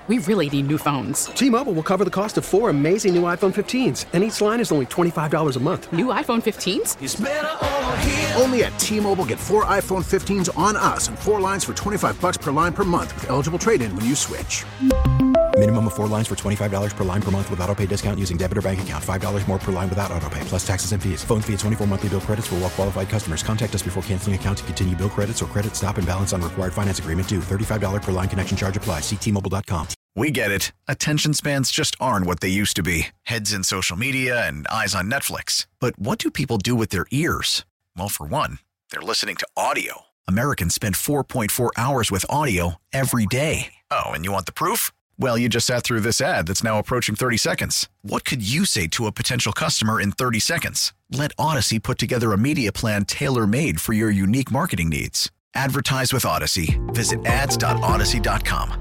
We really need new phones. T-Mobile will cover the cost of 4 amazing new iPhone 15s, and each line is only $25 a month. New iPhone 15s? It's better over here. Only at T-Mobile, get 4 iPhone 15s on us and 4 lines for $25 per line per month with eligible trade-in when you switch. Minimum of 4 lines for $25 per line per month with autopay discount using debit or bank account. $5 more per line without autopay, plus taxes and fees. Phone fee at 24 monthly bill credits for well-qualified customers. Contact us before canceling account to continue bill credits or credit stop and balance on required finance agreement due. $35 per line connection charge applies. See T-Mobile.com. We get it. Attention spans just aren't what they used to be. Heads in social media and eyes on Netflix. But what do people do with their ears? Well, for one, they're listening to audio. Americans spend 4.4 hours with audio every day. Oh, and you want the proof? Well, you just sat through this ad that's now approaching 30 seconds. What could you say to a potential customer in 30 seconds? Let Odyssey put together a media plan tailor-made for your unique marketing needs. Advertise with Odyssey. Visit ads.odyssey.com.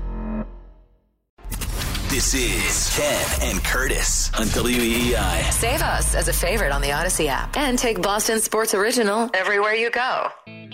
This is Ken and Curtis on WEEI. Save us as a favorite on the Odyssey app and take Boston Sports Original everywhere you go.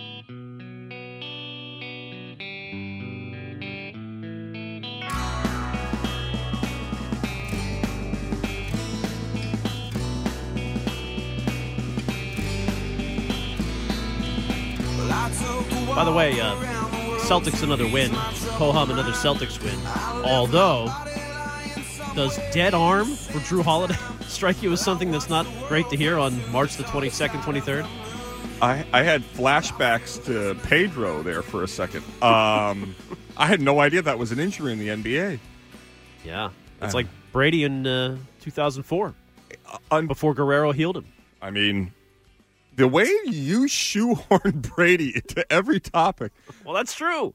By the way, Celtics another win. Ho-hum another Celtics win. Although, does dead arm for Drew Holiday strike you as something that's not great to hear on March the 22nd, 23rd? I had flashbacks to Pedro there for a second. I had no idea that was an injury in the NBA. Yeah. It's like Brady in 2004 before Guerrero healed him. I mean, the way you shoehorn Brady into every topic. Well, that's true.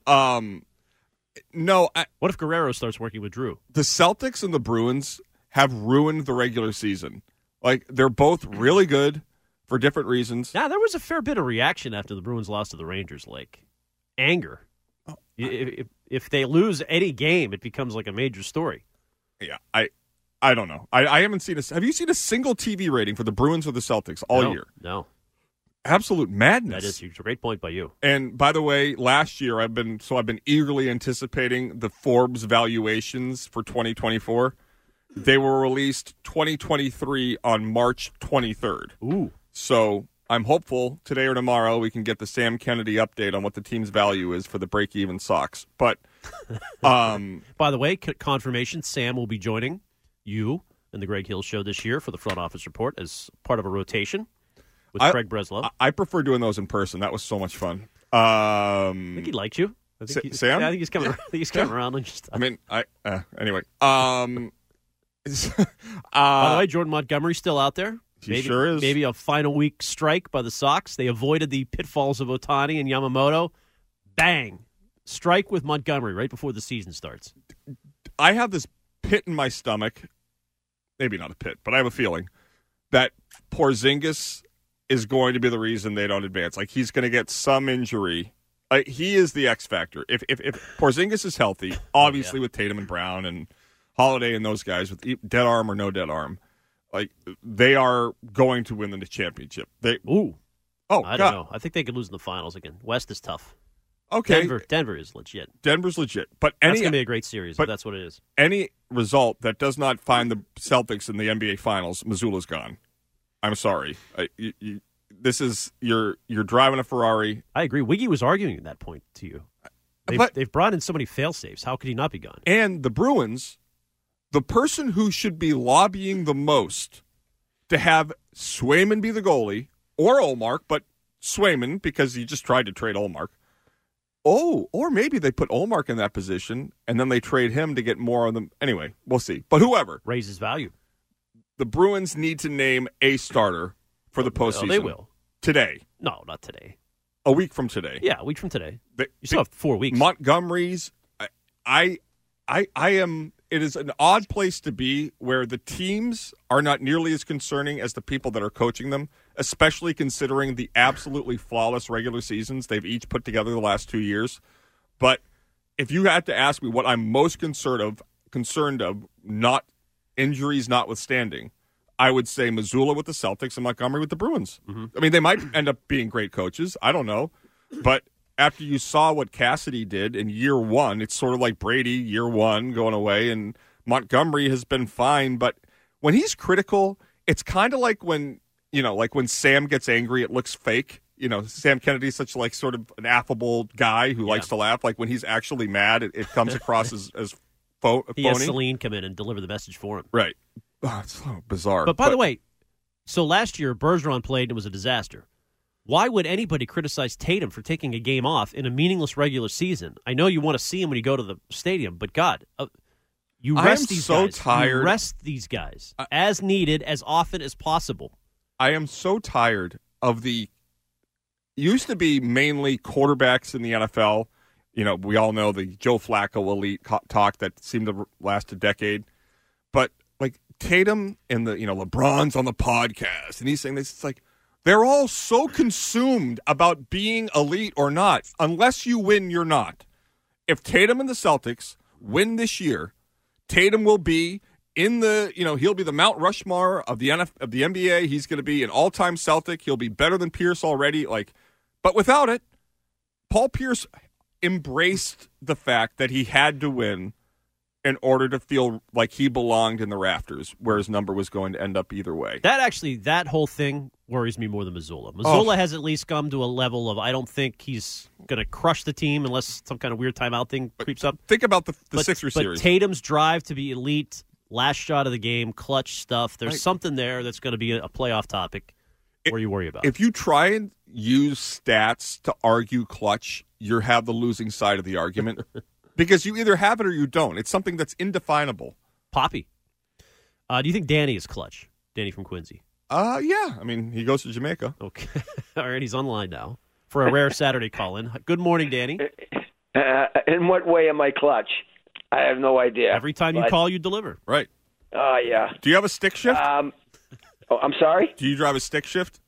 No. What if Guerrero starts working with Drew? The Celtics and the Bruins have ruined the regular season. Like, they're both really good for different reasons. Yeah, there was a fair bit of reaction after the Bruins lost to the Rangers, like anger. If they lose any game, it becomes like a major story. Yeah, I don't know. I haven't seen have you seen a single TV rating for the Bruins or the Celtics all year? No. Absolute madness. That is a great point by you. And by the way, last year I've been eagerly anticipating the Forbes valuations for 2024. They were released 2023 on March 23rd. Ooh. So I'm hopeful today or tomorrow we can get the Sam Kennedy update on what the team's value is for the break-even Sox. But by the way, confirmation, Sam will be joining you and the Greg Hill Show this year for the front office report as part of a rotation with Craig Breslow. I prefer doing those in person. That was so much fun. I think he liked you. Sam? Yeah, I think he's coming. He's coming around on your stuff. I mean, anyway. By the way, Jordan Montgomery's still out there. He sure is. Maybe a final week strike by the Sox. They avoided the pitfalls of Ohtani and Yamamoto. Bang. Strike with Montgomery right before the season starts. I have this pit in my stomach. Maybe not a pit, but I have a feeling that Porzingis is going to be the reason they don't advance. Like, he's going to get some injury. He is the X factor. If Porzingis is healthy, obviously with Tatum and Brown and Holiday and those guys, with dead arm or no dead arm, like, they are going to win the championship. I don't know. I think they could lose in the finals again. West is tough. Okay. Denver is legit. Denver's legit. But that's going to be a great series, but that's what it is. Any result that does not find the Celtics in the NBA Finals, Missoula's gone. I'm sorry. This is you're driving a Ferrari. I agree. Wiggy was arguing at that point to you. They've brought in so many fail-safes. How could he not be gone? And the Bruins, the person who should be lobbying the most to have Swayman be the goalie, or Ullmark, but Swayman, because he just tried to trade Ullmark. Oh, or maybe they put Ullmark in that position, and then they trade him to get more of them. Anyway, we'll see. But whoever. Raises value. The Bruins need to name a starter for the postseason. Oh, they will. Today. No, not today. A week from today. Yeah, a week from today. You still have 4 weeks. Montgomery's, I am, it is an odd place to be where the teams are not nearly as concerning as the people that are coaching them, especially considering the absolutely flawless regular seasons they've each put together the last 2 years. But if you had to ask me what I'm most concerned of, not injuries notwithstanding, I would say Missoula with the Celtics and Montgomery with the Bruins. Mm-hmm. I mean, they might end up being great coaches. I don't know. But after you saw what Cassidy did in year one. It's sort of like Brady, year one, going away, and Montgomery has been fine. But when he's critical, it's kind of like when Sam gets angry, it looks fake. Sam Kennedy's such like sort of an affable guy who likes to laugh. Like when he's actually mad, it comes across as phony. He has Celine come in and deliver the message for him. Right. Oh, it's so bizarre. But by the way, so last year Bergeron played and it was a disaster. Why would anybody criticize Tatum for taking a game off in a meaningless regular season? I know you want to see him when you go to the stadium, but God, you rest these guys. Tired. You rest these guys as needed, as often as possible. I am so tired of the used to be mainly quarterbacks in the NFL. We all know the Joe Flacco elite talk that seemed to last a decade. But like Tatum and the LeBron's on the podcast, and he's saying this. It's like they're all so consumed about being elite or not. Unless you win, you're not. If Tatum and the Celtics win this year, Tatum will be in the he'll be the Mount Rushmore of the NBA. He's going to be an all-time Celtic. He'll be better than Pierce already. But without it, Paul Pierce embraced the fact that he had to win in order to feel like he belonged in the rafters, where his number was going to end up either way. That whole thing worries me more than Mazzulla. Mazzulla has at least come to a level of I don't think he's going to crush the team unless some kind of weird timeout thing creeps up. Think about the Sixers series. But Tatum's drive to be elite, last shot of the game, clutch stuff, there's something there that's going to be a playoff topic where you worry about. If you try and use stats to argue clutch, you have the losing side of the argument. Because you either have it or you don't. It's something that's indefinable. Poppy. Do you think Danny is clutch? Danny from Quincy. Yeah. I mean, he goes to Jamaica. Okay. All right, he's online now for a rare Saturday call-in. Good morning, Danny. In what way am I clutch? I have no idea. Every time you call, you deliver. Right. Yeah. Do you have a stick shift? I'm sorry? Do you drive a stick shift?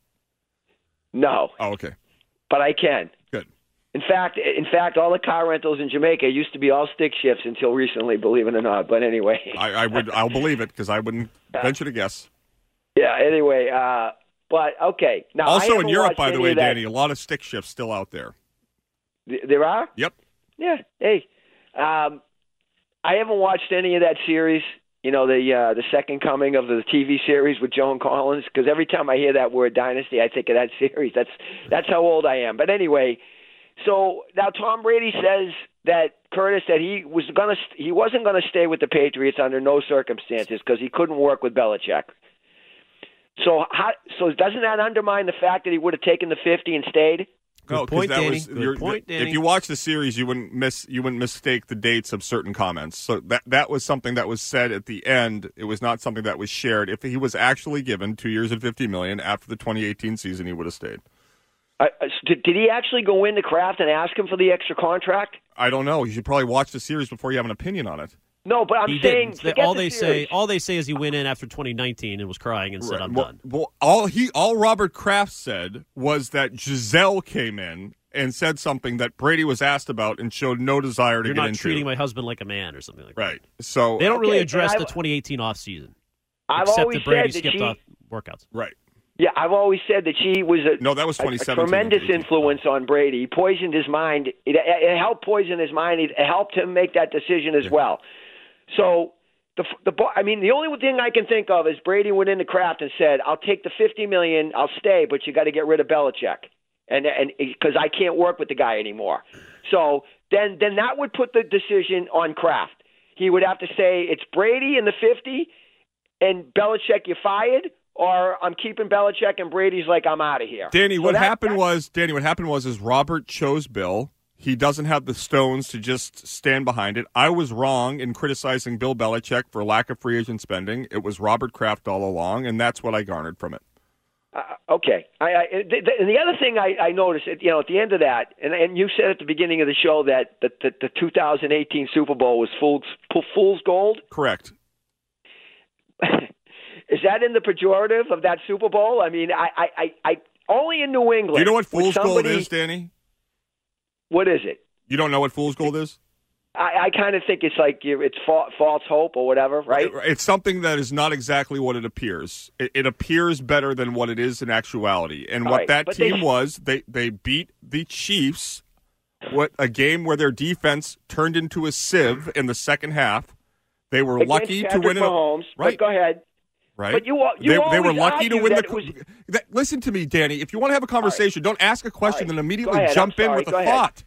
No. Oh, okay. But I can. Good. In fact, all the car rentals in Jamaica used to be all stick shifts until recently, believe it or not. But anyway, I'll believe it because I wouldn't venture to guess. Yeah. Anyway, but okay. Now, also in Europe, by the way, Danny, a lot of stick shifts still out there. There are? Yep. Yeah. Hey, I haven't watched any of that series. The second coming of the TV series with Joan Collins. Because every time I hear that word dynasty, I think of that series. That's how old I am. But anyway. So now Tom Brady says that Curtis that he wasn't going to stay with the Patriots under no circumstances because he couldn't work with Belichick. So doesn't that undermine the fact that he would have taken the 50 and stayed? No, point, Danny. Good point, Danny. If you watch the series, you wouldn't mistake the dates of certain comments. So that was something that was said at the end. It was not something that was shared. If he was actually given 2 years and $50 million after the 2018 season, he would have stayed. Did he actually go into Kraft and ask him for the extra contract? I don't know. You should probably watch the series before you have an opinion on it. No, but I'm saying all they say is he went in after 2019 and was crying and said, "I'm done." Well, all Robert Kraft said was that Giselle came in and said something that Brady was asked about and showed no desire to You're get not into. treating my husband like a man or something like that. Right. So they don't really address the 2018 offseason. I've except always that Brady said that skipped off workouts. Right. Yeah, I've always said that she was a tremendous influence on Brady. He poisoned his mind. It helped poison his mind. It helped him make that decision as well. So, the only thing I can think of is Brady went into Kraft and said, "I'll take the $50 million. I'll stay, but you got to get rid of Belichick, and because I can't work with the guy anymore." So then that would put the decision on Kraft. He would have to say it's Brady and the 50, and Belichick, you fired. Or I'm keeping Belichick, and Brady's like, I'm out of here. Danny, what happened was Robert chose Bill. He doesn't have the stones to just stand behind it. I was wrong in criticizing Bill Belichick for lack of free agent spending. It was Robert Kraft all along, and that's what I garnered from it. Okay. And the other thing I noticed, at the end of that, and you said at the beginning of the show that the 2018 Super Bowl was fool's gold? Correct. Is that in the pejorative of that Super Bowl? I mean, I only in New England. Do you know what fool's gold is, Danny? What is it? You don't know what fool's gold is? I kind of think it's like it's false hope or whatever, right? It's something that is not exactly what it appears. It appears better than what it is in actuality. And what that team was, they beat the Chiefs what a game where their defense turned into a sieve in the second half. They were lucky to win Mahomes, right. Go ahead. Right. But they were lucky to win listen to me, Danny. If you want to have a conversation, don't ask a question, then immediately jump in with a thought.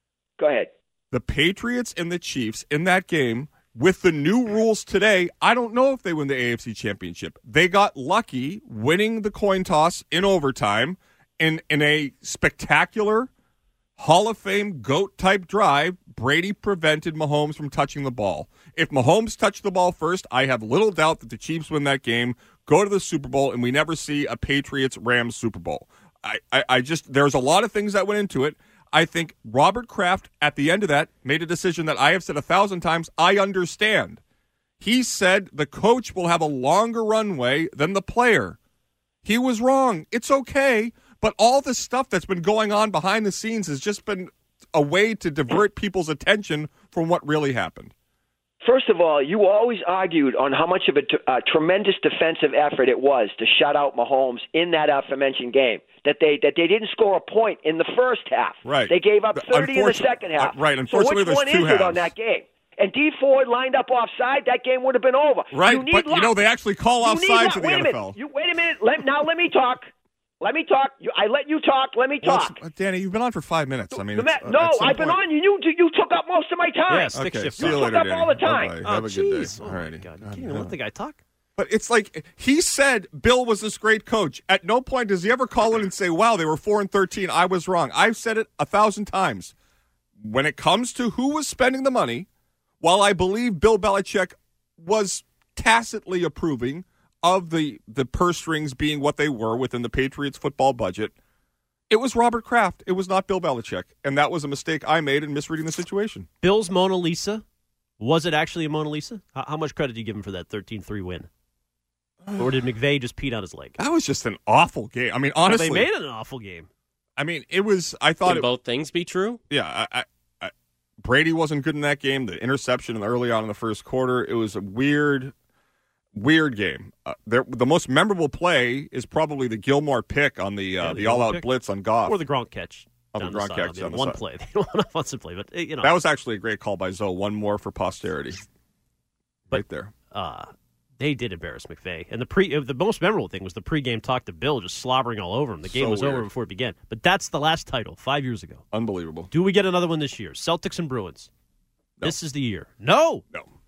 Go ahead. The Patriots and the Chiefs in that game, with the new rules today, I don't know if they win the AFC Championship. They got lucky winning the coin toss in overtime in a spectacular Hall of Fame GOAT-type drive. Brady prevented Mahomes from touching the ball. If Mahomes touched the ball first, I have little doubt that the Chiefs win that game, go to the Super Bowl, and we never see a Patriots-Rams Super Bowl. There's a lot of things that went into it. I think Robert Kraft, at the end of that, made a decision that I have said 1,000 times I understand. He said the coach will have a longer runway than the player. He was wrong. It's okay, but all the stuff that's been going on behind the scenes has just been a way to divert people's attention from what really happened. First of all, you always argued on how much of a tremendous defensive effort it was to shut out Mahomes in that aforementioned game. That they didn't score a point in the first half. Right. They gave up 30 in the second half. Right. Unfortunately, so which one is it on that game? And D Ford lined up offside, that game would have been over. Right, but they actually call offsides in the NFL. Wait a minute. Now let me talk. Let me talk. I let you talk. Let me talk. Danny, you've been on for 5 minutes. I mean, I've been on. You took up most of my time. Yeah, stick shift. See you later, took up Danny. all the time. Bye-bye. Have a good day. All right. God, you can't even let the guy talk. But it's like he said Bill was this great coach. At no point does he ever call in and say, wow, they were 4-13. I was wrong. I've said it 1,000 times. When it comes to who was spending the money, while I believe Bill Belichick was tacitly approving of the purse strings being what they were within the Patriots football budget, it was Robert Kraft. It was not Bill Belichick. And that was a mistake I made in misreading the situation. Bill's Mona Lisa, was it actually a Mona Lisa? How much credit do you give him for that 13-3 win? Or did McVay just pete on his leg? That was just an awful game. I mean, honestly. They made it an awful game. I mean, it was, I thought. Can both things be true? Yeah. Brady wasn't good in that game. The interception early on in the first quarter, it was a weird game. The most memorable play is probably the Gilmore pick on the all-out blitz on Goff. Or the Gronk catch. The Gronk catch on the one side. play. They don't want to once play, but that was actually a great call by Zoe. One more for posterity. Right there. They did embarrass McVay. And the most memorable thing was the pregame talk to Bill just slobbering all over him. The game was over before it began. But that's the last title 5 years ago. Unbelievable. Do we get another one this year? Celtics and Bruins. No. This is the year. No.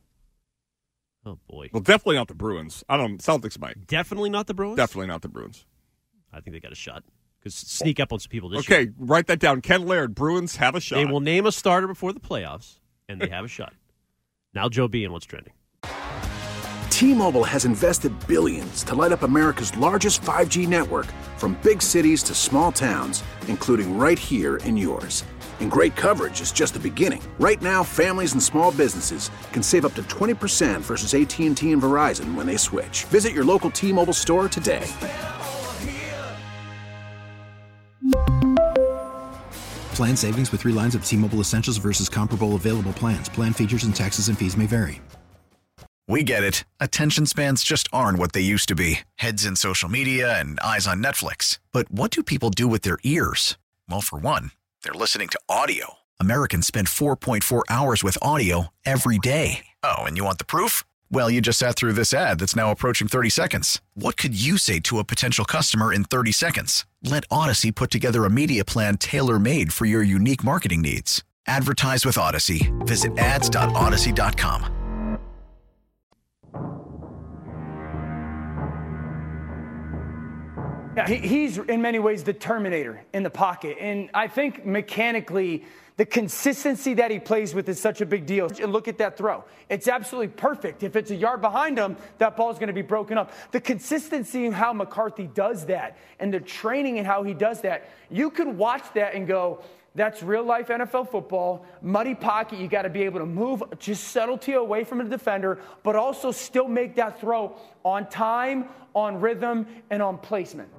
Oh, boy. Well, definitely not the Bruins. I don't know. Celtics might. Definitely not the Bruins? Definitely not the Bruins. I think they got a shot. Because sneak up on some people this year. Okay, write that down. Ken Laird, Bruins have a shot. They will name a starter before the playoffs, and they have a shot. Now Joe B. and what's trending. T-Mobile has invested billions to light up America's largest 5G network, from big cities to small towns, including right here in yours. And great coverage is just the beginning. Right now, families and small businesses can save up to 20% versus AT&T and Verizon when they switch. Visit your local T-Mobile store today. Plan savings with 3 lines of T-Mobile Essentials versus comparable available plans. Plan features and taxes and fees may vary. We get it. Attention spans just aren't what they used to be. Heads in social media and eyes on Netflix. But what do people do with their ears? Well, for one, they're listening to audio. Americans spend 4.4 hours with audio every day. Oh, and you want the proof? Well, you just sat through this ad that's now approaching 30 seconds. What could you say to a potential customer in 30 seconds? Let Odyssey put together a media plan tailor-made for your unique marketing needs. Advertise with Odyssey. Visit ads.odyssey.com. Yeah, he's in many ways the Terminator in the pocket. And I think mechanically, the consistency that he plays with is such a big deal. And look at that throw. It's absolutely perfect. If it's a yard behind him, that ball's going to be broken up. The consistency in how McCarthy does that and the training in how he does that, you can watch that and go, that's real life NFL football. Muddy pocket, you got to be able to move, just subtlety away from the defender, but also still make that throw on time, on rhythm, and on placement.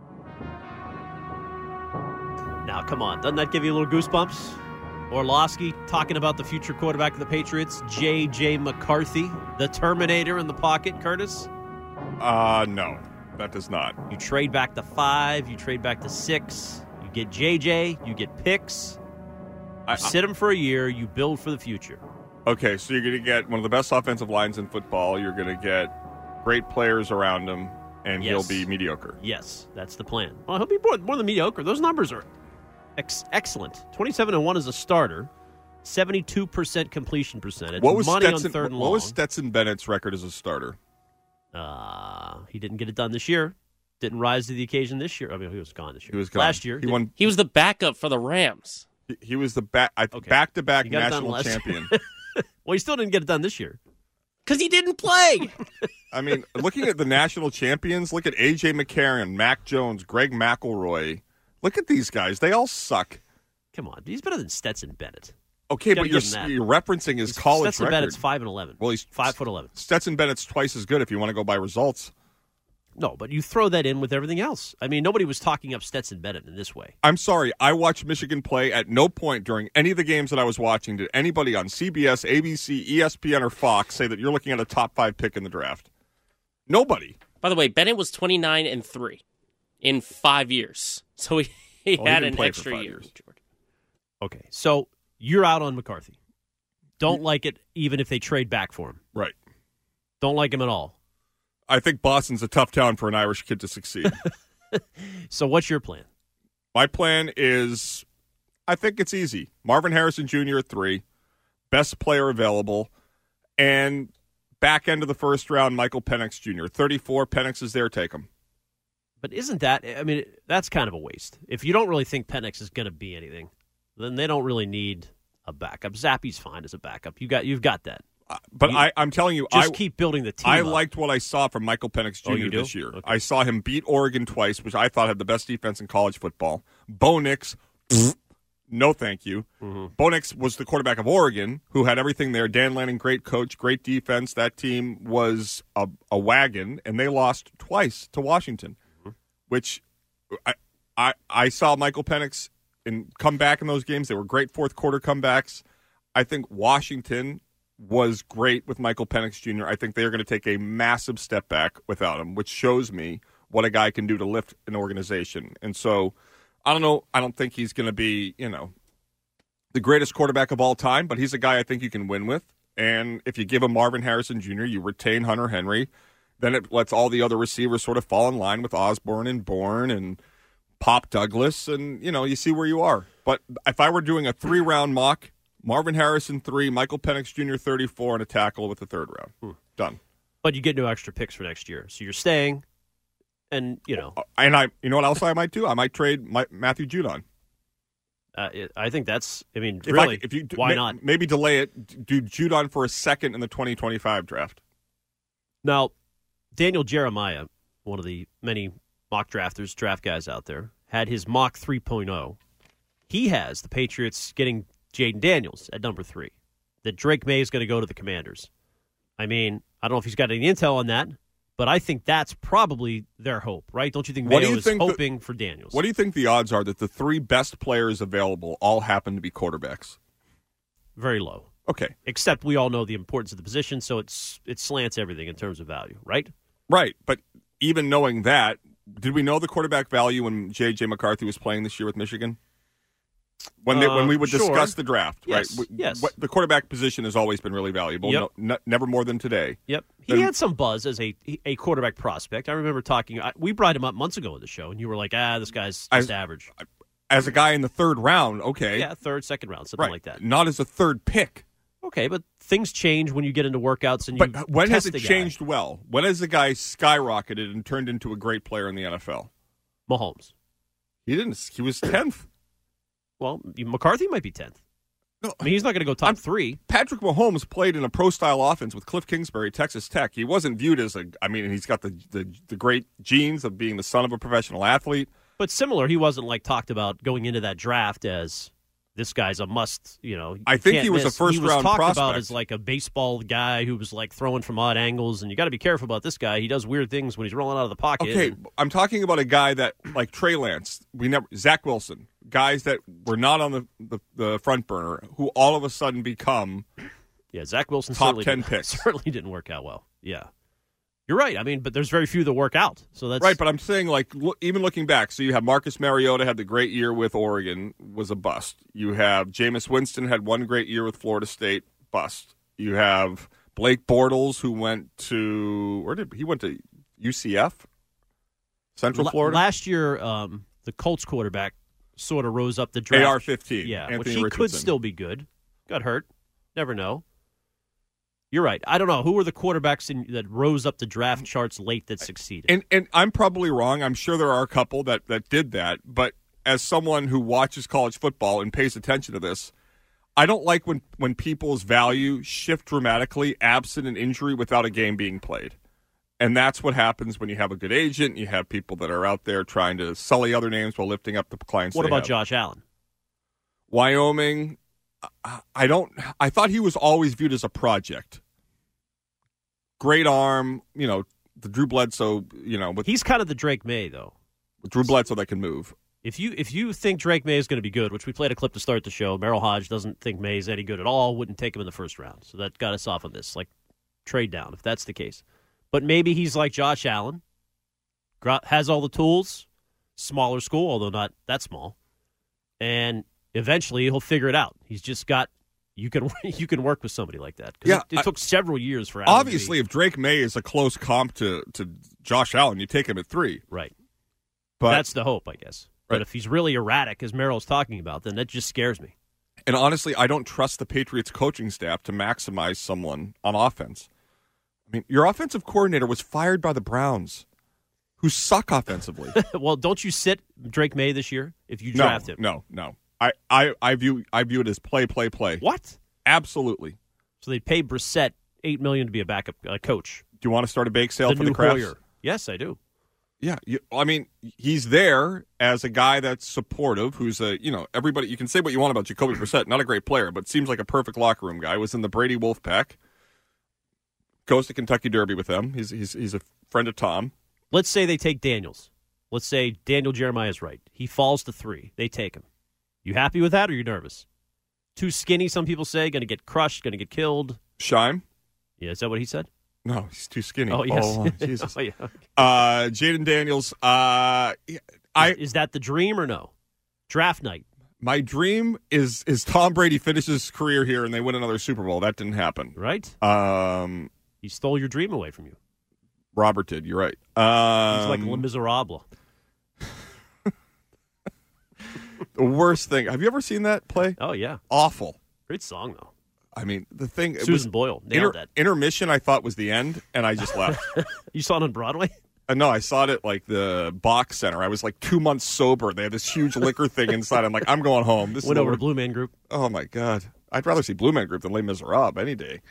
Now, come on. Doesn't that give you a little goosebumps? Orlovsky talking about the future quarterback of the Patriots, J.J. McCarthy, the Terminator in the pocket, Curtis? No, that does not. You trade back to 5, you trade back to 6, you get J.J., you get picks. Sit him for a year. You build for the future. Okay, so you're going to get one of the best offensive lines in football. You're going to get great players around him, and he'll be mediocre. Yes, that's the plan. Well, he'll be more than mediocre. Those numbers are excellent. 27-1 as a starter, 72% completion percentage. What was money on third and long. What was Stetson Bennett's record as a starter? He didn't get it done this year. Didn't rise to the occasion this year. I mean, he was gone this year. He was gone. Last year. He was the backup for the Rams. He was the back-to-back national champion. Well, he still didn't get it done this year. Because he didn't play. I mean, looking at the national champions, look at A.J. McCarron, Mac Jones, Greg McElroy. Look at these guys. They all suck. Come on. He's better than Stetson Bennett. Okay, but you're referencing his college Stetson record. Bennett's 5'11". Well, he's 5'11". Stetson Bennett's twice as good if you want to go by results. No, but you throw that in with everything else. I mean, nobody was talking up Stetson Bennett in this way. I'm sorry. I watched Michigan play. At no point during any of the games that I was watching did anybody on CBS, ABC, ESPN, or Fox say that you're looking at a top 5 pick in the draft. Nobody. By the way, Bennett was 29-3 in 5 years. So he had an extra year. Okay, so you're out on McCarthy. Don't like it even if they trade back for him. Right. Don't like him at all. I think Boston's a tough town for an Irish kid to succeed. So what's your plan? My plan is, I think it's easy. Marvin Harrison Jr. at 3, best player available, and back end of the first round, Michael Penix Jr. 34, Penix is there, take him. But isn't that, I mean, that's kind of a waste. If you don't really think Penix is going to be anything, then they don't really need a backup. Zappy's fine as a backup. You've got that. But I'm telling you, just keep building the team. I up. liked what I saw from Michael Penix Jr. This year. Okay. I saw him beat Oregon twice, which I thought had the best defense in college football. Bo Nix, no thank you. Mm-hmm. Bo Nix was the quarterback of Oregon, who had everything there. Dan Lanning, great coach, great defense. That team was a wagon, and they lost twice to Washington, which I saw Michael Penix come back in those games. They were great fourth quarter comebacks. I think Washington was great with Michael Penix Jr. I think they are going to take a massive step back without him, which shows me what a guy can do to lift an organization. And so, I don't know. I don't think he's going to be, the greatest quarterback of all time, but he's a guy I think you can win with. And if you give him Marvin Harrison Jr., you retain Hunter Henry, then it lets all the other receivers sort of fall in line with Osborne and Bourne and Pop Douglas, and, you see where you are. But if I were doing a 3-round mock, Marvin Harrison 3, Michael Penix Jr. 34, and a tackle with the third round. Done. But you get no extra picks for next year, so you're staying, and And what else I might do? I might trade Matthew Judon. I think that's. I mean, why not? Maybe delay it. Do Judon for a second in the 2025 draft. Now, Daniel Jeremiah, one of the many mock drafters, draft guys out there, had his mock 3.0. He has the Patriots getting Jaden Daniels at number 3, that Drake May is going to go to the Commanders. I mean, I don't know if he's got any intel on that, but I think that's probably their hope, right? Don't you think Mayo is hoping for Daniels? What do you think the odds are that the 3 best players available all happen to be quarterbacks? Very low. Okay. Except we all know the importance of the position, so it slants everything in terms of value, right? Right, but even knowing that, did we know the quarterback value when J.J. McCarthy was playing this year with Michigan? When we would discuss the draft, yes, right? Yes. The quarterback position has always been really valuable. Yep. Never more than today. Yep. He had some buzz as a quarterback prospect. I remember we brought him up months ago in the show, and you were like, this guy's just average. As a guy in the third round, okay. Yeah, third, second round, something like that. Not as a third pick. Okay, but things change when you get into workouts and But when has it changed well? When has the guy skyrocketed and turned into a great player in the NFL? Mahomes. He didn't. He was 10th. Well, McCarthy might be 10th. No, I mean, he's not going to go top 3. Patrick Mahomes played in a pro-style offense with Cliff Kingsbury, Texas Tech. He wasn't viewed as he's got the great genes of being the son of a professional athlete. But similar, he wasn't talked about going into that draft as this guy's a must, I think he was a first-round prospect. He was talked about as a baseball guy who was throwing from odd angles, and you got to be careful about this guy. He does weird things when he's rolling out of the pocket. Okay, I'm talking about a guy that, like Trey Lance, Zach Wilson, guys that were not on the front burner, who all of a sudden become Zach Wilson top 10 picks. Certainly didn't work out well. Yeah. You're right. I mean, but there's very few that work out. So that's right. But I'm saying, like, even looking back, so you have Marcus Mariota had the great year with Oregon, was a bust. You have Jameis Winston had one great year with Florida State, bust. You have Blake Bortles, who went to he went to UCF, Central Florida last year. The Colts quarterback sort of rose up the draft. AR-15. Yeah, Anthony which he Richardson. could still be good. Got hurt. Never know. You're right. I don't know. Who were the quarterbacks that rose up the draft charts late that succeeded? And I'm probably wrong. I'm sure there are a couple that did that. But as someone who watches college football and pays attention to this, I don't like when people's value shift dramatically absent an injury without a game being played. And that's what happens when you have a good agent. You have people that are out there trying to sully other names while lifting up the clients. What about Josh Allen? Wyoming, I thought he was always viewed as a project. Great arm, the Drew Bledsoe, he's kind of the Drake May, though. Drew Bledsoe that can move. If you think Drake May is going to be good, which we played a clip to start the show, Merrill Hodge doesn't think May is any good at all, wouldn't take him in the first round. So that got us off on this, like trade down, if that's the case. But maybe he's like Josh Allen, has all the tools, smaller school, although not that small, and eventually he'll figure it out. He's just got you can work with somebody like that. Yeah, it took several years for Allen. Obviously, if Drake May is a close comp to Josh Allen, you take him at 3. Right. But that's the hope, I guess. Right. But if he's really erratic, as Merrill's talking about, then that just scares me. And honestly, I don't trust the Patriots coaching staff to maximize someone on offense. I mean, your offensive coordinator was fired by the Browns, who suck offensively. Well, don't you sit Drake May this year if you draft him? No. I view it as play. What? Absolutely. So they pay Brissett $8 million to be a backup coach. Do you want to start a bake sale for the Crafts? Hoyer. Yes, I do. Yeah, he's there as a guy that's supportive, who's everybody. You can say what you want about Jacoby Brissett, not a great player, but seems like a perfect locker room guy. Was in the Brady Wolf pack. Goes to Kentucky Derby with them. He's a friend of Tom. Let's say they take Daniels. Let's say Daniel Jeremiah's right. He falls to 3. They take him. You happy with that, or are you nervous? Too skinny, some people say. Going to get crushed. Going to get killed. Shime? Yeah, is that what he said? No, he's too skinny. Oh, yes. Oh, Jesus. Oh, yeah. Jaden Daniels. Is that the dream or no? Draft night. My dream is Tom Brady finishes his career here and they win another Super Bowl. That didn't happen. Right. He stole your dream away from you. Robert did. You're right. He's like Les Miserables. The worst thing. Have you ever seen that play? Oh, yeah. Awful. Great song, though. I mean, the thing. Susan Boyle nailed that. Intermission, I thought, was the end, and I just left. You saw it on Broadway? No, I saw it at like the Bach Center. I was like 2 months sober. They had this huge liquor thing inside. I'm like, I'm going home. Went over to Blue Man Group. Oh, my God. I'd rather see Blue Man Group than Les Miserables any day.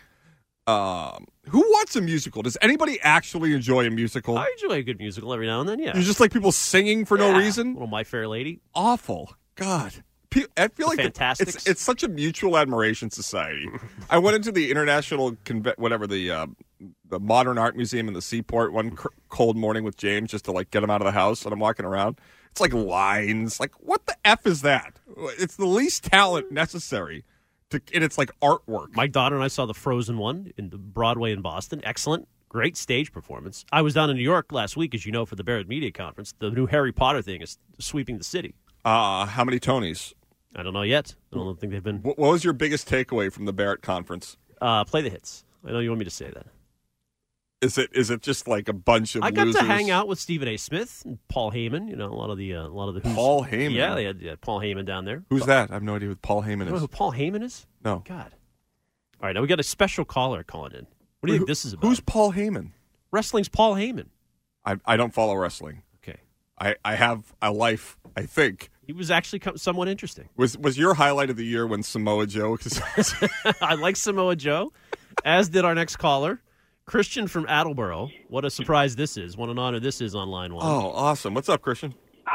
Who wants a musical? Does anybody actually enjoy a musical? I enjoy a good musical every now and then, yeah. You just like people singing for no reason? Little My Fair Lady. Awful. God. I feel like it's such a mutual admiration society. I went into the international, the Modern Art Museum in the Seaport one cold morning with James just to like get him out of the house, and I'm walking around. It's like lines. Like, what the F is that? It's the least talent necessary. And it's like artwork. My daughter and I saw the Frozen one in the Broadway in Boston. Excellent. Great stage performance. I was down in New York last week, as you know, for the Barrett Media Conference. The new Harry Potter thing is sweeping the city. How many Tonys? I don't know yet. I don't think they've been. What was your biggest takeaway from the Barrett Conference? Play the hits. I know you want me to say that. Is it just like a bunch of I got losers? to hang out with Stephen A. Smith and Paul Heyman. You know, a lot of the Paul Heyman. Yeah, they had Paul Heyman down there. Who's that? I have no idea who Paul Heyman is. You know who Paul Heyman is? No. God. All right, now we got a special caller calling in. What do you think this is about? Who's Paul Heyman? Wrestling's Paul Heyman. I don't follow wrestling. Okay. I have a life, I think. He was actually somewhat interesting. Was your highlight of the year when Samoa Joe? I like Samoa Joe, as did our next caller, Christian from Attleboro. What a surprise this is. What an honor this is on line one. Oh, awesome. What's up, Christian?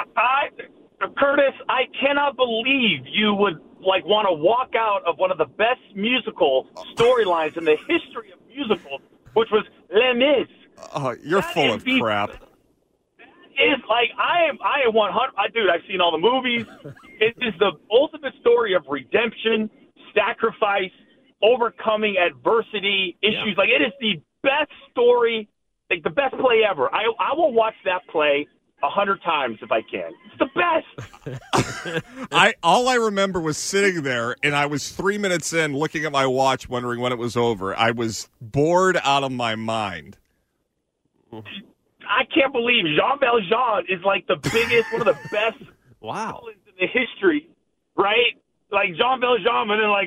Curtis, I cannot believe you would want to walk out of one of the best musical storylines in the history of musicals, which was Les Mis. Oh, you're full of crap. Is I am 100. Dude, I've seen all the movies. It is the ultimate story of redemption, sacrifice, overcoming adversity issues. Yeah. It is the best story like the best play ever. I will watch that play 100 times if I can. It's the best. All I remember was sitting there, and I was 3 minutes in, looking at my watch, wondering when it was over. I was bored out of my mind. I can't believe Jean Valjean is like the biggest, one of the best villains in the history, right? Like Jean Valjean, and then like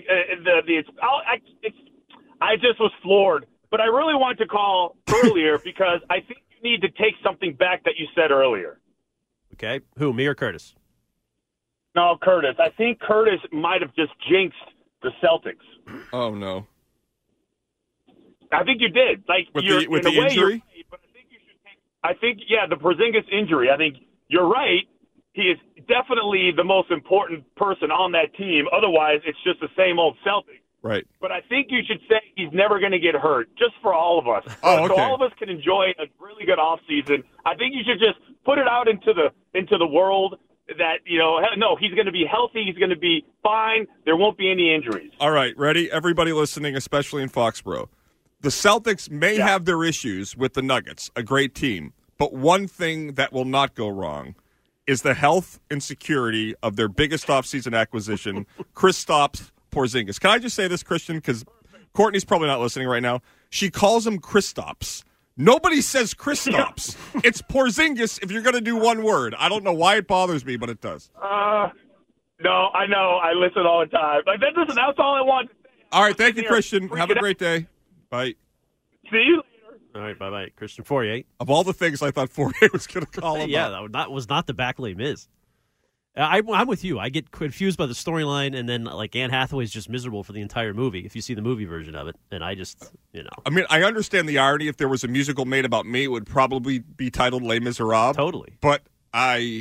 I just was floored. But I really wanted to call earlier because I think you need to take something back that you said earlier. Okay. Who, me or Curtis? No, Curtis. I think Curtis might have just jinxed the Celtics. Oh, no. I think you did. Like with you're, the, with in the a way, injury? You're right, but I think, the Porzingis injury. I think you're right. He is definitely the most important person on that team. Otherwise, it's just the same old Celtics. Right. But I think you should say he's never going to get hurt, just for all of us. Oh, okay. So all of us can enjoy a really good offseason. I think you should just put it out into the world that, no, he's going to be healthy. He's going to be fine. There won't be any injuries. All right. Ready? Everybody listening, especially in Foxborough. The Celtics may have their issues with the Nuggets, a great team. But one thing that will not go wrong is the health and security of their biggest offseason acquisition, Kristaps Porzingis. Can I just say this, Christian? Because Courtney's probably not listening right now. She calls him Kristaps. Nobody says Kristaps. It's Porzingis if you're going to do one word. I don't know why it bothers me, but it does. No, I know. I listen all the time. Like, listen, that's all I want to say. All right, thank you, Christian. Have a great day. Bye. See you later. All right, bye-bye. Christian Fourier. Of all the things I thought Fourier was going to call him. Yeah, that was not the back Les Mis. I'm with you. I get confused by the storyline, and then like Anne Hathaway's just miserable for the entire movie if you see the movie version of it. And I just, I mean, I understand the irony. If there was a musical made about me, it would probably be titled Les Miserables. Totally. But I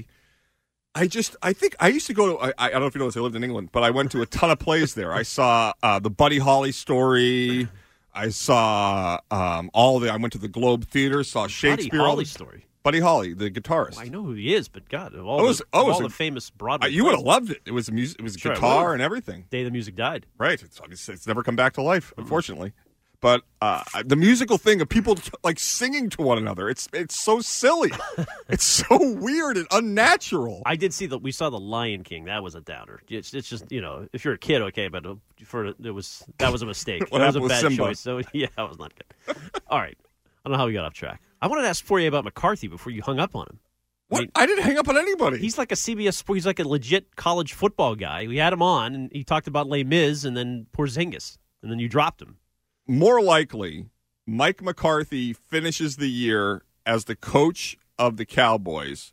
think I used to go to, I don't know if you know this, I lived in England, but I went to a ton of plays there. I saw the Buddy Holly story. I saw I went to the Globe Theater, saw Shakespeare. Buddy Holly story. Buddy Holly, the guitarist. I know who he is, but God, of all the famous Broadway you would have loved it. It was music. It was guitar and everything. Day the music died. Right. It's never come back to life, unfortunately. But the musical thing of people like singing to one another, it's so silly. It's so weird and unnatural. I did see we saw The Lion King. That was a downer. It's just if you're a kid, okay, but that was a mistake. That was a bad choice. So yeah, that was not good. All right, I don't know how we got off track. I wanted to ask Fourier about McCarthy before you hung up on him. What? I didn't hang up on anybody. He's like a CBS. He's like a legit college football guy. We had him on, and he talked about Les Mis and then Porzingis, and then you dropped him. More likely, Mike McCarthy finishes the year as the coach of the Cowboys,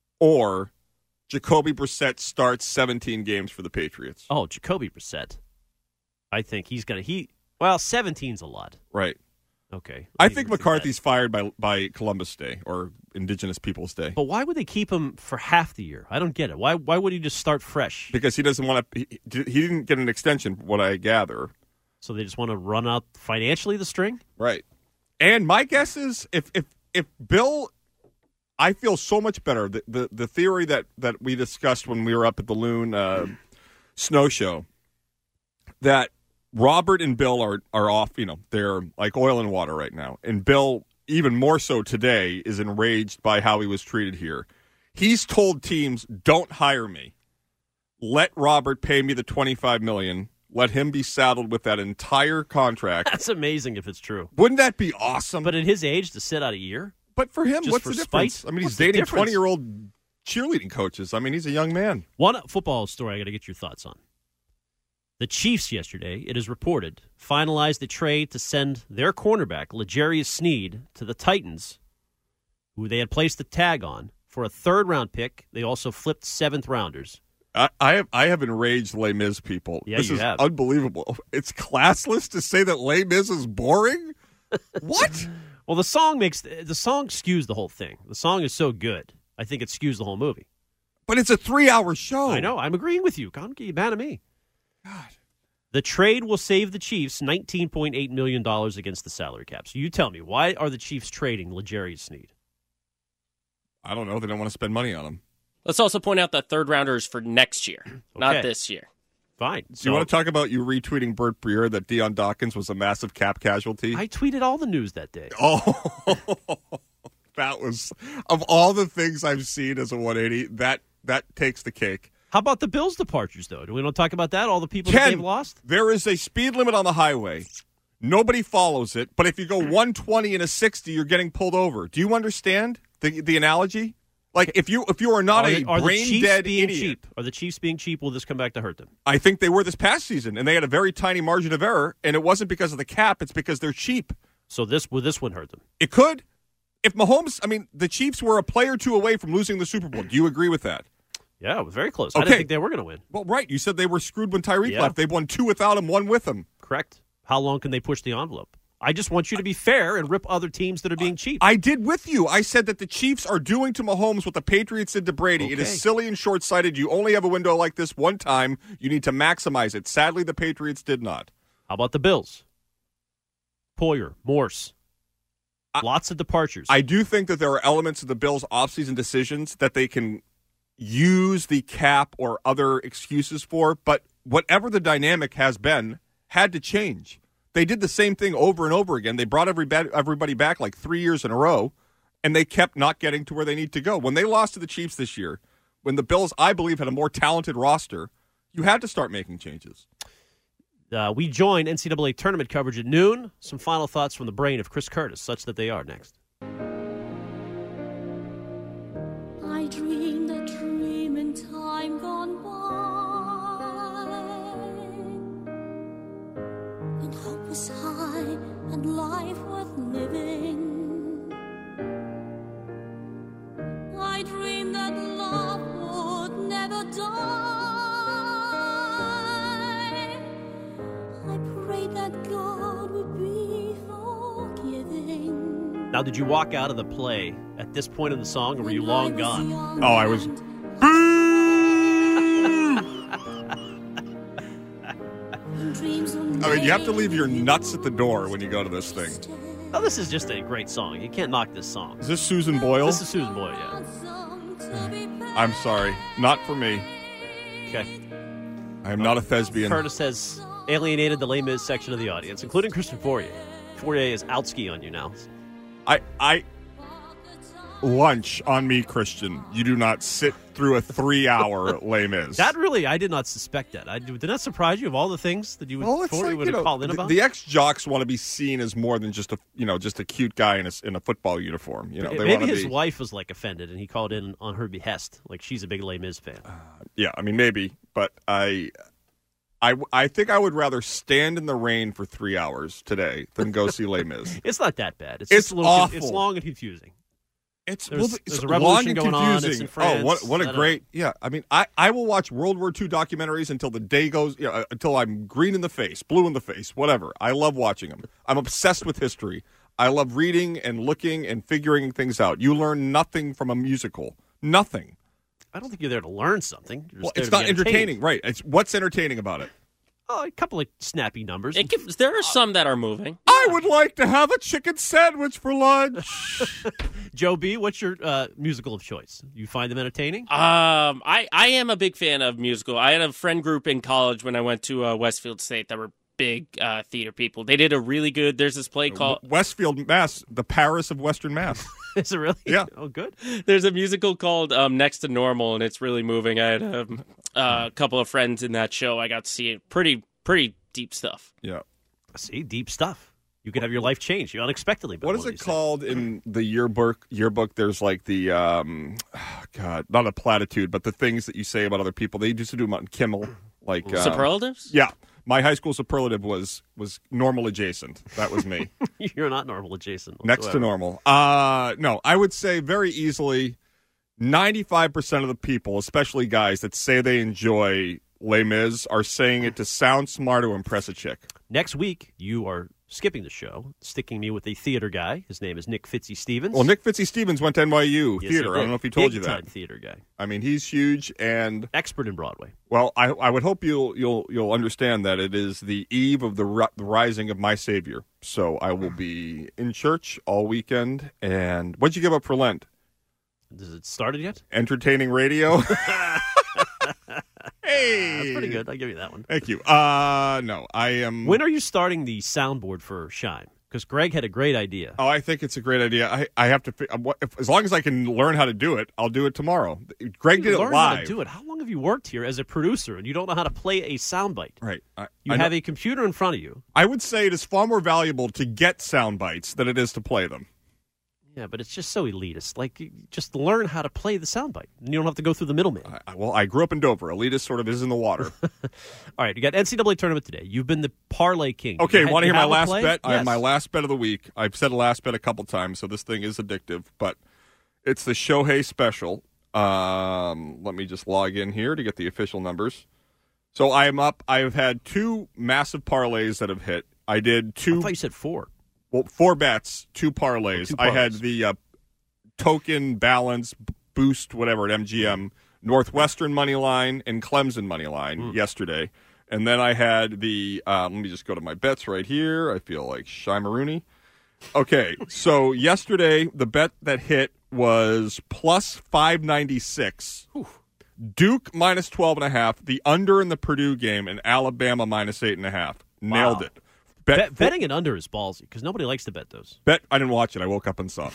or Jacoby Brissett starts 17 games for the Patriots. Oh, Jacoby Brissett. I think he's going to... 17's a lot. Right. Okay. I think McCarthy's fired by Columbus Day or Indigenous Peoples Day. But why would they keep him for half the year? I don't get it. Why would he just start fresh? Because he doesn't want to... He didn't get an extension, what I gather. So they just want to run out financially the string? Right. And my guess is if Bill... I feel so much better. The theory that we discussed when we were up at the Loon Snow Show, that Robert and Bill are off, they're like oil and water right now. And Bill, even more so today, is enraged by how he was treated here. He's told teams, don't hire me. Let Robert pay me the $25 million. Let him be saddled with that entire contract. That's amazing if it's true. Wouldn't that be awesome? But at his age, to sit out a year? But for him, just what's for the difference? spite? I mean, he's dating 20-year-old cheerleading coaches. I mean, he's a young man. One football story I got to get your thoughts on. The Chiefs yesterday, it is reported, finalized the trade to send their cornerback, L'Jarius Sneed, to the Titans, who they had placed the tag on, for a third-round pick. They also flipped seventh-rounders. I have enraged Les Mis people. Yeah, this you is have. Unbelievable. It's classless to say that Les Mis is boring? What? Well, the song skews the whole thing. The song is so good, I think it skews the whole movie. But it's a 3-hour show. I know. I'm agreeing with you. Don't get mad at me. God. The trade will save the Chiefs $19.8 million against the salary cap. So you tell me, why are the Chiefs trading L'Jarius Sneed? I don't know. They don't want to spend money on him. Let's also point out that third rounder is for next year, not this year. Fine. Do you want to talk about you retweeting Bert Breer that Deion Dawkins was a massive cap casualty? I tweeted all the news that day. Oh, that was, of all the things I've seen as a 180, that takes the cake. How about the Bills' departures, though? Do we not talk about that? All the people that they've lost? There is a speed limit on the highway. Nobody follows it, but if you go 120 and a 60, you're getting pulled over. Do you understand the analogy? Like, if you are not are brain dead idiot, cheap? Are the Chiefs being cheap? Will this come back to hurt them? I think they were this past season, and they had a very tiny margin of error, and it wasn't because of the cap; it's because they're cheap. So will this one hurt them? It could. If Mahomes, the Chiefs were a play or two away from losing the Super Bowl. Do you agree with that? Yeah, it was very close. Okay. I didn't think they were going to win. Well, right. You said they were screwed when Tyreek left. They've won 2 without him, 1 with him. Correct. How long can they push the envelope? I just want you to be fair and rip other teams that are being cheap. I did with you. I said that the Chiefs are doing to Mahomes what the Patriots did to Brady. Okay. It is silly and short-sighted. You only have a window like this one time. You need to maximize it. Sadly, the Patriots did not. How about the Bills? Poyer, Morse. Lots of departures. I do think that there are elements of the Bills' offseason decisions that they can use the cap or other excuses for, but whatever the dynamic has been had to change. They did the same thing over and over again. They brought everybody back like 3 years in a row, and they kept not getting to where they need to go. When they lost to the Chiefs this year, when the Bills, I believe, had a more talented roster, you had to start making changes. We join NCAA tournament coverage at noon. Some final thoughts from the brain of Chris Curtis, such that they are next. I dreamed a dream in time gone by, and hope was high and life worth living. I dreamed that love would never die. I prayed that God would be forgiving. Now, did you walk out of the play at this point in the song, or were you long gone? Oh, I was. I mean, you have to leave your nuts at the door when you go to this thing. Oh, this is just a great song. You can't knock this song. Is this Susan Boyle? This is Susan Boyle, yeah. I'm sorry. Not for me. Okay. I am not a thespian. Curtis has alienated the Les Mis section of the audience, including Christian Fourier. Fourier is outski on you now. Lunch on me, Christian. You do not sit through a 3-hour Les Mis. That really, I did not suspect that. Did that surprise you of all the things that you would have called in about? The ex-jocks want to be seen as more than just a cute guy in a football uniform. They maybe his wife was offended, and he called in on her behest, like she's a big Les Mis fan. Yeah, maybe, but I think I would rather stand in the rain for 3 hours today than go see Les Mis. It's not that bad. It's awful. It's long and confusing. There's a revolution going on. It's in France. Oh, what a great! Yeah, I will watch World War II documentaries until the day goes, until I'm green in the face, blue in the face, whatever. I love watching them. I'm obsessed with history. I love reading and looking and figuring things out. You learn nothing from a musical. Nothing. I don't think you're there to learn something. It's not entertaining, right? What's entertaining about it? Oh, a couple of snappy numbers. There are some that are moving. I would like to have a chicken sandwich for lunch. Joe B., what's your musical of choice? You find them entertaining? I am a big fan of musical. I had a friend group in college when I went to Westfield State that were big theater people. They did a really good. There's this play called Westfield, Mass, the Paris of Western Mass. Is it really? Yeah. Oh, good. There's a musical called Next to Normal, and it's really moving. I had a couple of friends in that show. I got to see it. Pretty deep stuff. Yeah. See, deep stuff. You could have your life change unexpectedly. What is it called in the yearbook? There's like the, not a platitude, but the things that you say about other people. They used to do them on Kimmel. Like superlatives? Yeah. My high school superlative was normal adjacent. That was me. You're not normal adjacent. Next to normal. No, I would say very easily 95% of the people, especially guys that say they enjoy Les Mis, are saying it to sound smart or impress a chick. Next week, you are skipping the show, sticking me with a theater guy. His name is Nick Fitzy-Stevens. Well, Nick Fitzy-Stevens went to NYU theater. I don't know if he told you that. Big-time theater guy. He's huge and expert in Broadway. Well, I would hope you'll understand that it is the eve of the rising of my Savior. So I will be in church all weekend. And what'd you give up for Lent? Has it started yet? Entertaining radio. Hey! That's pretty good. I'll give you that one. Thank you. No, I am... When are you starting the soundboard for Shime? Because Greg had a great idea. Oh, I think it's a great idea. I have to... as long as I can learn how to do it, I'll do it tomorrow. Greg did it live. Learn how to do it. How long have you worked here as a producer and you don't know how to play a soundbite? Right. You have a computer in front of you. I would say it is far more valuable to get sound bites than it is to play them. Yeah, but it's just so elitist. Like, just learn how to play the soundbite. And you don't have to go through the middleman. Well, I grew up in Dover. Elitist sort of is in the water. All right, you got NCAA tournament today. You've been the parlay king. Okay, want to hear my last bet? Yes. I have my last bet of the week. I've said last bet a couple times, so this thing is addictive. But it's the Shohei special. Let me just log in here to get the official numbers. So I am up. I've had 2 massive parlays that have hit. I did 2. I thought you said 4. Well, 4 bets, 2 parlays. I had the token balance boost, whatever, at MGM, Northwestern money line and Clemson money line yesterday. And then I had the, let me just go to my bets right here. I feel like Shimarooney. Okay, so yesterday the bet that hit was plus 596. Duke minus 12.5, the under in the Purdue game, and Alabama minus 8.5. Nailed it. Betting an under is ballsy because nobody likes to bet those. I didn't watch it. I woke up and saw it.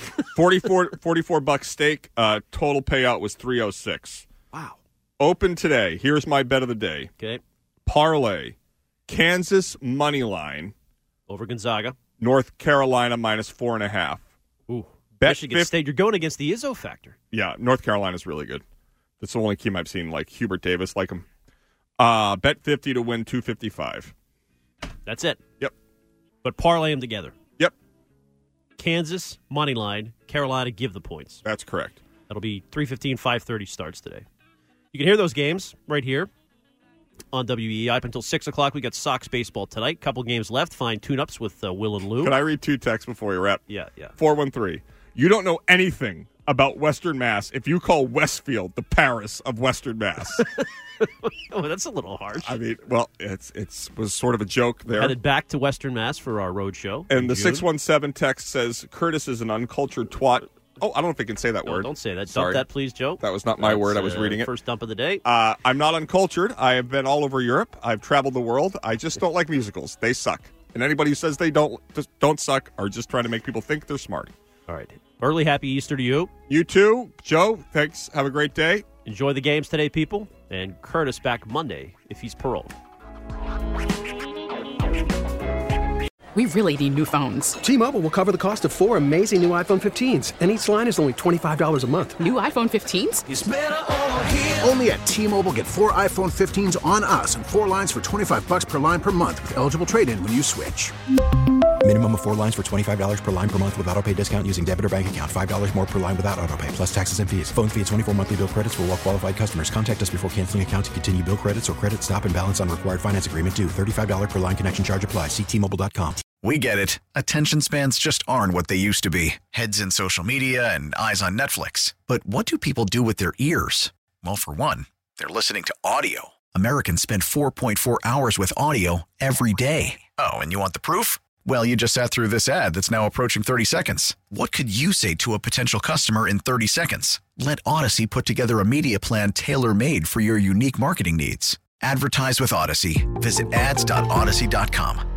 $44 stake. Total payout was $306. Wow. Open today. Here's my bet of the day. Okay. Parlay. Kansas money line. Over Gonzaga. North Carolina minus 4.5. Ooh. Michigan State. You're going against the Izzo factor. Yeah, North Carolina's really good. That's the only team I've seen like Hubert Davis like him. Bet 50 to win 255. That's it. Yep. But parlay them together. Yep. Kansas, money line. Carolina, give the points. That's correct. That'll be 3:15, 5:30 starts today. You can hear those games right here on WEEI up until 6 o'clock. We got Sox baseball tonight. Couple games left. Fine tune-ups with Will and Lou. Can I read 2 texts before we wrap? Yeah. 413. You don't know anything about Western Mass if you call Westfield the Paris of Western Mass. Oh, that's a little harsh. I mean, well, it was sort of a joke there. Headed back to Western Mass for our road show. And the 617 text says, Curtis is an uncultured twat. Oh, I don't know if I can say that word. Don't say that. Sorry. Dump that, please, Joe. That was not my word. I was reading it. First dump of the day. I'm not uncultured. I have been all over Europe. I've traveled the world. I just don't like musicals. They suck. And anybody who says they don't suck are just trying to make people think they're smart. All right. Early happy Easter to you. You too. Joe, thanks. Have a great day. Enjoy the games today, people. And Curtis back Monday if he's paroled. We really need new phones. T-Mobile will cover the cost of 4 amazing new iPhone 15s, and each line is only $25 a month. New iPhone 15s? It's better over here. Only at T-Mobile, get 4 iPhone 15s on us and 4 lines for $25 per line per month with eligible trade-in when you switch. Minimum of 4 lines for $25 per line per month with autopay discount using debit or bank account. $5 more per line without autopay, plus taxes and fees. Phone fee at 24 monthly bill credits for well-qualified customers. Contact us before canceling account to continue bill credits or credit stop and balance on required finance agreement due. $35 per line connection charge applies. See T-Mobile.com. We get it. Attention spans just aren't what they used to be. Heads in social media and eyes on Netflix. But what do people do with their ears? Well, for one, they're listening to audio. Americans spend 4.4 hours with audio every day. Oh, and you want the proof? Well, you just sat through this ad that's now approaching 30 seconds. What could you say to a potential customer in 30 seconds? Let Odyssey put together a media plan tailor-made for your unique marketing needs. Advertise with Odyssey. Visit ads.odyssey.com.